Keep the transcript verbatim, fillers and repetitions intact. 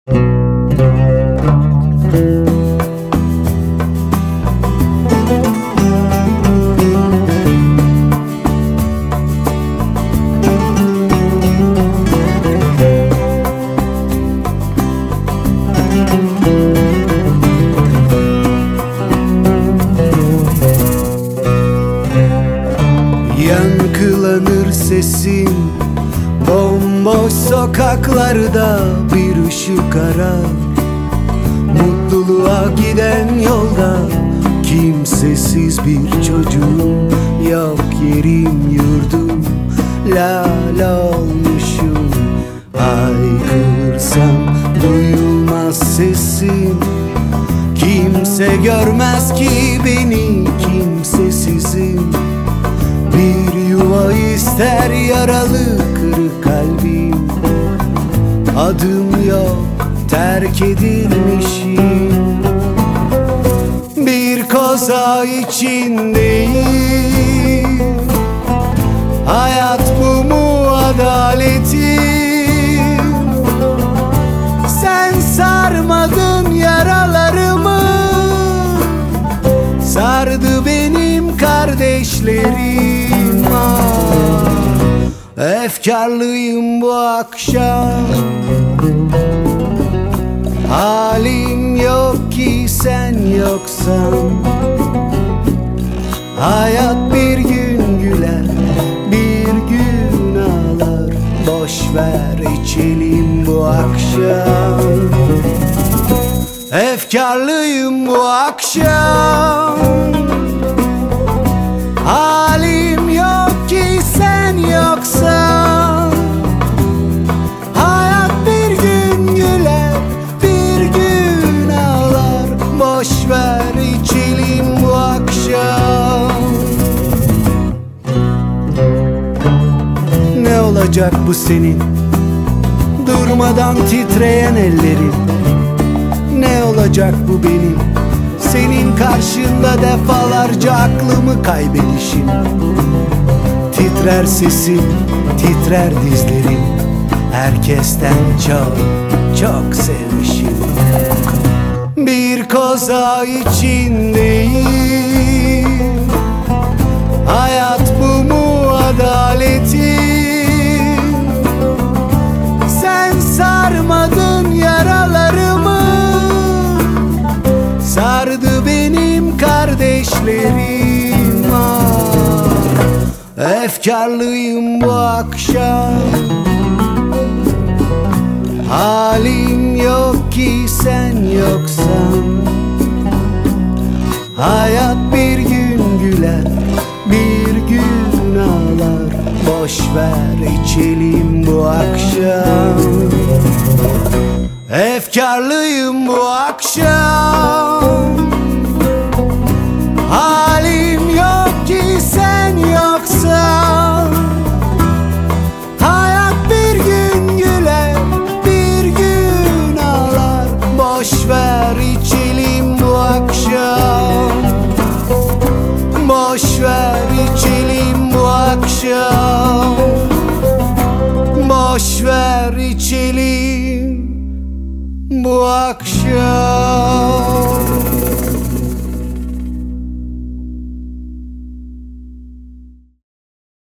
Yankılanır sesin bomboş sokaklarda, bir ışık arar mutluluğa giden yolda. Kimsesiz bir çocuğum, yok yerim yurdum, lal olmuşum. Haykırsam duyulmaz sesim, kimse görmez ki beni kimsesizim. Bir yuva ister yaralı kırık kalbim, adım yok, terk edilmişim. Bir koza içindeyim, hayat bu mu adaletim? Sen sarmadın yaralarımı, sardı benim kardeşlerim. Efkarlıyım bu akşam, halim yok ki sen yoksan. Hayat bir gün güler, bir gün ağlar. Boş ver içelim bu akşam. Efkarlıyım bu akşam, halim yok ki sen yoksan. Hayat bir gün güler, bir gün ağlar. Boş ver içelim bu akşam. Ne olacak bu senin durmadan titreyen ellerin? Ne olacak bu benim senin karşında defalarca aklımı kaybedişim? Titrer sesim, titrer dizlerim, herkesten çok, çok sevmişim. Bir koza içindeyim, hayat bu mu adaletim? Sen sarmadın yaralarımı, sardı benim kardeşlerim. Ah, efkarlıyım bu akşam, halim yok ki sen yoksan. Hayat bir gün güler, bir gün ağlar. Boş ver içelim bu akşam. Efkarlıyım bu akşam.